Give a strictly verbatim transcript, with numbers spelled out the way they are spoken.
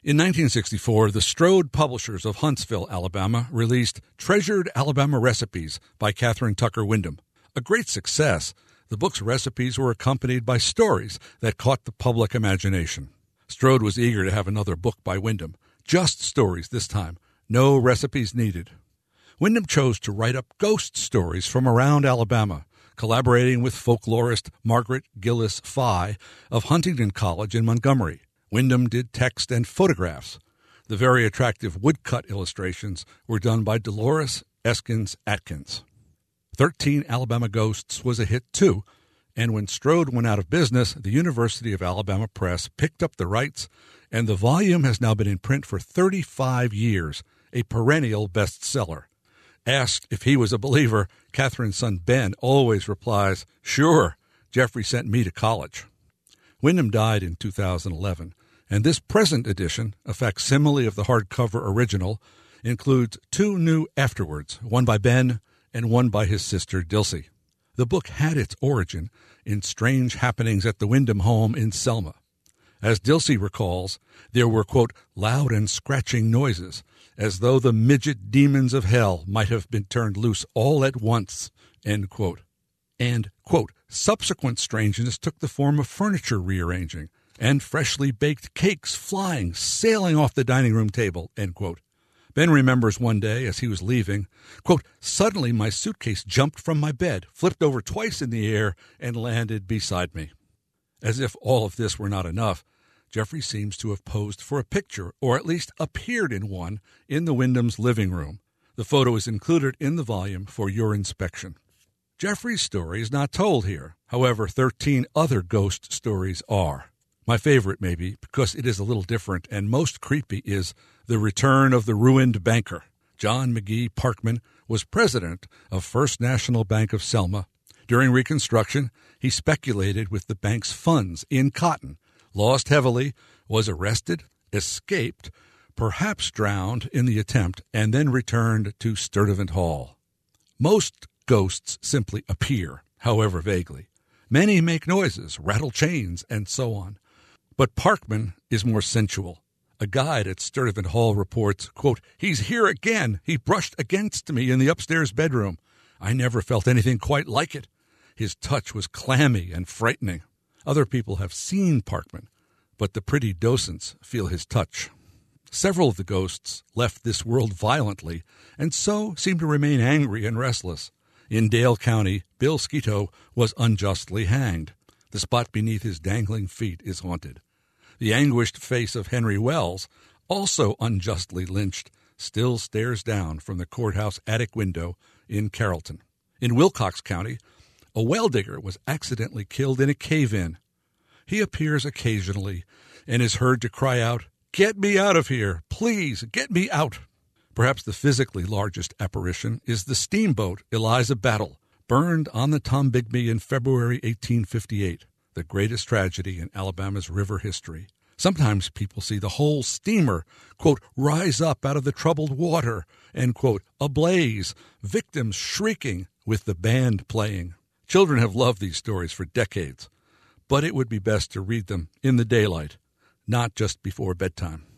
In nineteen sixty-four, the Strode publishers of Huntsville, Alabama, released Treasured Alabama Recipes by Catherine Tucker Windham. A great success, the book's recipes were accompanied by stories that caught the public imagination. Strode was eager to have another book by Windham. Just stories this time, no recipes needed. Windham chose to write up ghost stories from around Alabama, collaborating with folklorist Margaret Gillis Fye of Huntington College in Montgomery. Windham did text and photographs. The very attractive woodcut illustrations were done by Dolores Eskins Atkins. Thirteen Alabama Ghosts was a hit, too, and when Strode went out of business, the University of Alabama Press picked up the rights, and the volume has now been in print for thirty-five years, a perennial bestseller. Asked if he was a believer, Catherine's son Ben always replies, "Sure, Jeffrey sent me to college." Windham died in two thousand eleven, and this present edition, a facsimile of the hardcover original, includes two new afterwords, one by Ben and one by his sister Dilsey. The book had its origin in strange happenings at the Windham home in Selma. As Dilsey recalls, there were, quote, loud and scratching noises, as though the midget demons of hell might have been turned loose all at once, end quote. And, quote, subsequent strangeness took the form of furniture rearranging and freshly baked cakes flying, sailing off the dining room table, end quote. Ben remembers one day as he was leaving, quote, suddenly my suitcase jumped from my bed, flipped over twice in the air, and landed beside me. As if all of this were not enough, Jeffrey seems to have posed for a picture, or at least appeared in one, in the Windham's living room. The photo is included in the volume for your inspection. Jeffrey's story is not told here. However, thirteen other ghost stories are. My favorite, maybe, because it is a little different and most creepy, is The Return of the Ruined Banker. John McGee Parkman was president of First National Bank of Selma. During Reconstruction, he speculated with the bank's funds in cotton, lost heavily, was arrested, escaped, perhaps drowned in the attempt, and then returned to Sturtevant Hall. Most ghosts simply appear, however vaguely. Many make noises, rattle chains, and so on. But Parkman is more sensual. A guide at Sturtevant Hall reports, quote, he's here again. He brushed against me in the upstairs bedroom. I never felt anything quite like it. His touch was clammy and frightening. Other people have seen Parkman, but the pretty docents feel his touch. Several of the ghosts left this world violently, and so seem to remain angry and restless. In Dale County, Bill Skeeto was unjustly hanged. The spot beneath his dangling feet is haunted. The anguished face of Henry Wells, also unjustly lynched, still stares down from the courthouse attic window in Carrollton. In Wilcox County, a well digger was accidentally killed in a cave-in. He appears occasionally and is heard to cry out, "Get me out of here! Please, get me out!" Perhaps the physically largest apparition is the steamboat Eliza Battle, burned on the Tombigbee in February eighteen fifty-eight, the greatest tragedy in Alabama's river history. Sometimes people see the whole steamer, quote, rise up out of the troubled water, end quote, ablaze, victims shrieking with the band playing. Children have loved these stories for decades, but it would be best to read them in the daylight, not just before bedtime.